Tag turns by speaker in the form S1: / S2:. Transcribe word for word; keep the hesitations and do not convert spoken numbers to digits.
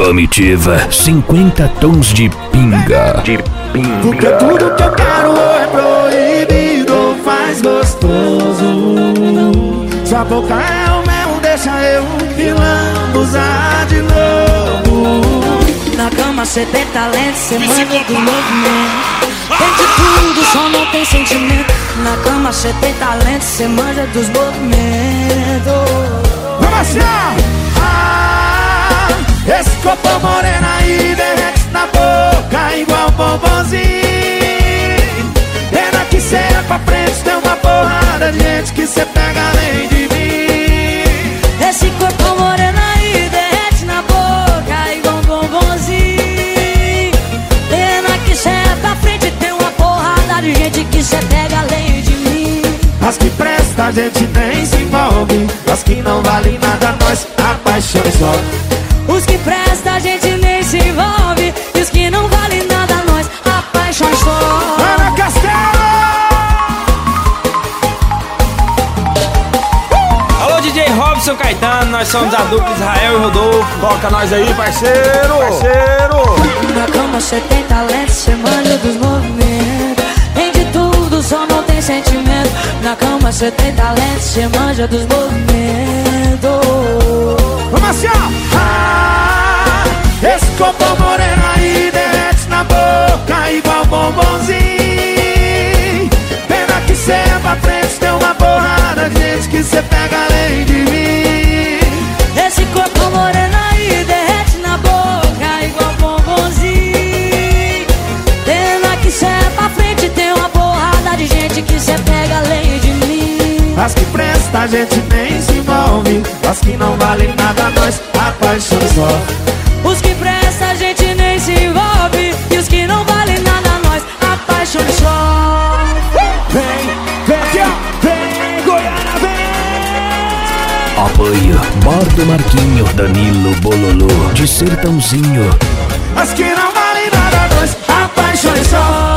S1: Comitiva, cinquenta tons de pinga. De pinga.
S2: Porque tudo que eu quero é proibido, faz gostoso. Sua boca é o mel, deixa eu me lambuzar de novo.
S3: Na cama cê tem talento, cê manja do movimento. Tem de tudo, só não tem sentimento. Na cama cê tem talento, cê manja dos movimentos.
S2: Vamos assim, ah, esse corpo moreno aí derrete na boca igual bombonzinho. Pena que cê é pra frente, tem uma porrada de gente que cê pega além de mim.
S3: Esse corpo moreno aí derrete na boca igual bombonzinho. Pena que cê é pra frente, tem uma porrada de gente que cê pega além de mim.
S2: As que presta a gente nem se envolve, as que não valem nada nós apaixonamos só.
S3: Os que presta a gente nem se envolve, e os que não valem nada nós apaixonamos só.
S2: Ana Castelo!
S4: Alô, D J Robson Caetano, nós somos a dupla Israel e Rodolfo.
S5: Toca nós aí, parceiro! Parceiro!
S3: Na cama cê tem talento, cê manja dos movimentos. Tem de tudo, só não tem sentimento. Na cama cê tem talento, cê manja dos movimentos.
S2: Vamos assim, ó! Ah, esse corpo moreno aí derrete na boca igual bombonzinho. Pena que cê é pra frente, tem uma porrada de gente que cê pega além de mim.
S3: Esse corpo moreno aí derrete na boca igual bombonzinho. Pena que cê é pra frente, tem uma porrada de gente que cê pega além de mim.
S2: As que presta a gente nem se envolve, as que não valem nada nós apaixonamos só.
S3: Os que presta a gente nem se envolve, e os que não valem nada nós apaixonamos só.
S2: Vem, vem, vem, Goiânia, vem!
S1: Apoio, Bordo Marquinho, Danilo Bololô, de Sertãozinho.
S2: As que não valem nada nós apaixonamos só.